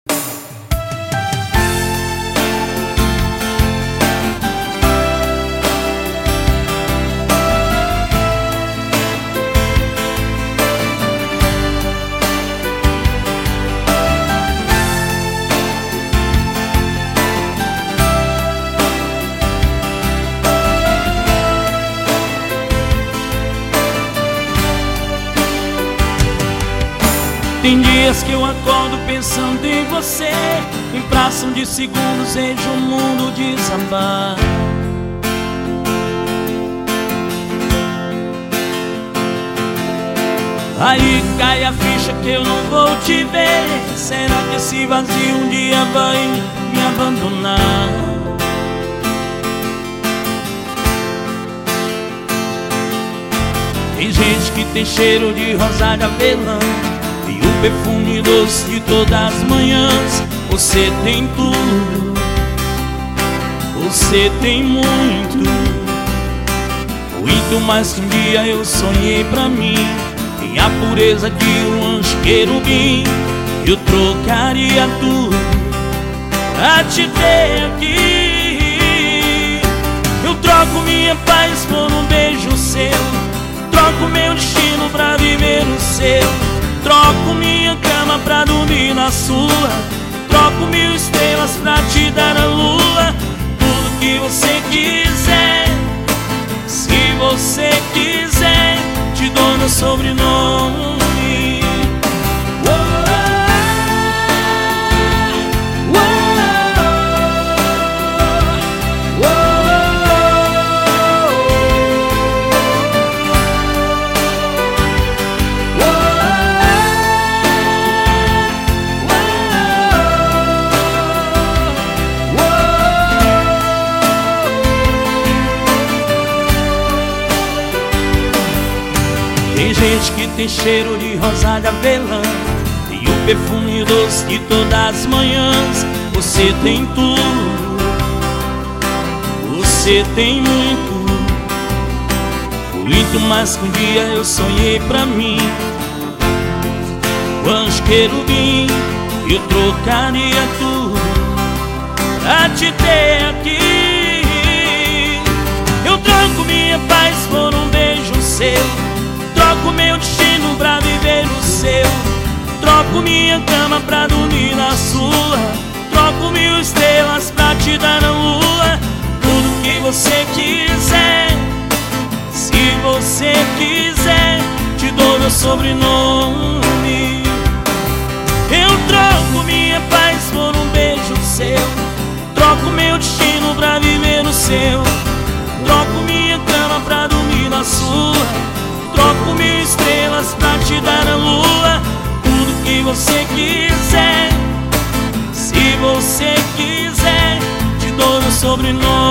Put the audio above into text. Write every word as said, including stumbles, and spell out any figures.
Tem dias que eu acordo pensando em você, em fração de segundos vejo o mundo desabar. Aí cai a ficha que eu não vou te ver. Será que esse vazio um dia vai me abandonar? Tem gente que tem cheiro de rosa de avelã e o perfume doce de todas as manhãs. Você tem tudo, você tem muito, muito mais que um dia eu sonhei pra mim. Tem a pureza de um anjo querubim, eu trocaria tudo pra te ter aqui. Eu troco minha paz por um beijo seu, troco meu destino pra viver o seu. Troco minha cama pra dormir na sua, troco mil estrelas pra te dar a lua. Tudo que você quiser, se você quiser, te dou meu sobrenome. Tem gente que tem cheiro de rosa de avelã e o perfume doce de todas as manhãs. Você tem tudo, você tem muito, muito mais que um dia eu sonhei pra mim. O anjo querubim, eu trocaria tudo pra te ter aqui. Eu troco minha paz por um beijo seu, troco meu destino pra viver o seu. Troco minha cama pra dormir na sua, troco mil estrelas pra te dar a lua. Tudo que você quiser, se você quiser, te dou meu sobrenome. Eu troco minha paz por um beijo seu, troco meu destino pra viver o seu. Troco minha cama pra dormir na sua, troco mil estrelas pra te dar a lua. Tudo que você quiser, se você quiser, te dou meu sobrenome.